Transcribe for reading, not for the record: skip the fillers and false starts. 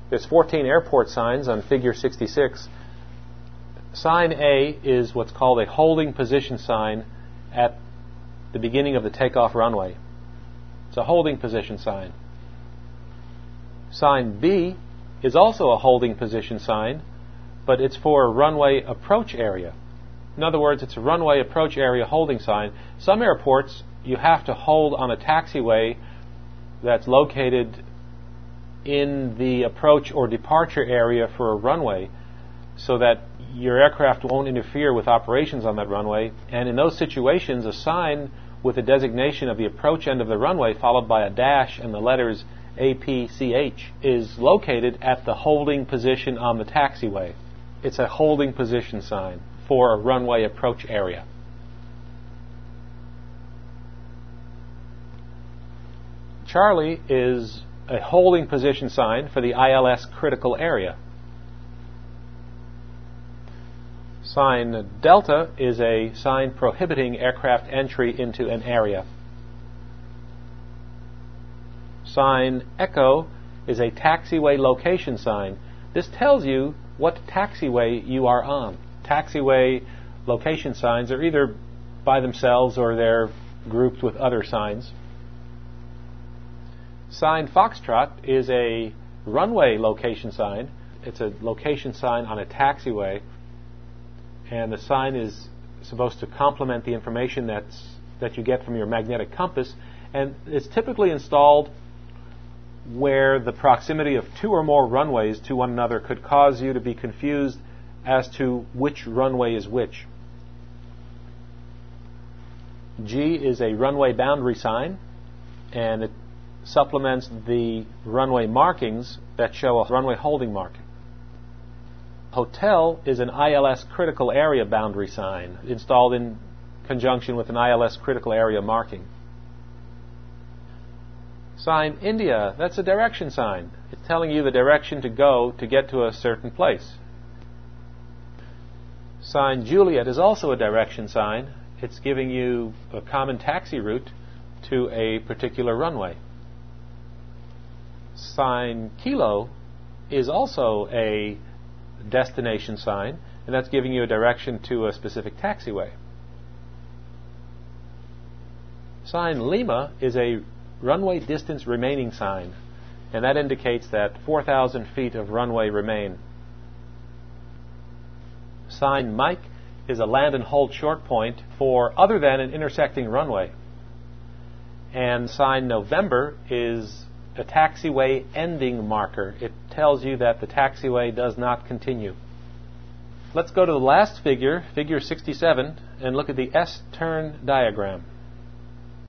There's 14 airport signs on figure 66. Sign A is what's called a holding position sign at the beginning of the takeoff runway. It's a holding position sign. Sign B is also a holding position sign, but it's for a runway approach area. In other words, it's a runway approach area holding sign. Some airports, you have to hold on a taxiway that's located in the approach or departure area for a runway so that your aircraft won't interfere with operations on that runway. And in those situations, a sign with a designation of the approach end of the runway followed by a dash and the letters APCH is located at the holding position on the taxiway. It's a holding position sign for a runway approach area. Charlie is a holding position sign for the ILS critical area. Sign Delta is a sign prohibiting aircraft entry into an area. Sign Echo is a taxiway location sign. This tells you what taxiway you are on. Taxiway location signs are either by themselves or they're grouped with other signs. Sign Foxtrot is a runway location sign. It's a location sign on a taxiway, and the sign is supposed to complement the information that you get from your magnetic compass, and it's typically installed where the proximity of two or more runways to one another could cause you to be confused as to which runway is which. G is a runway boundary sign, and it supplements the runway markings that show a runway holding marking. Hotel is an ILS critical area boundary sign installed in conjunction with an ILS critical area marking. Sign India, that's a direction sign. It's telling you the direction to go to get to a certain place. Sign Juliet is also a direction sign. It's giving you a common taxi route to a particular runway. Sign Kilo is also a destination sign, and that's giving you a direction to a specific taxiway. Sign Lima is a runway distance remaining sign, and that indicates that 4,000 feet of runway remain. Sign Mike is a land and hold short point for other than an intersecting runway. And sign November is a taxiway ending marker. It tells you that the taxiway does not continue. Let's go to the last figure, figure 67, and look at the S-turn diagram.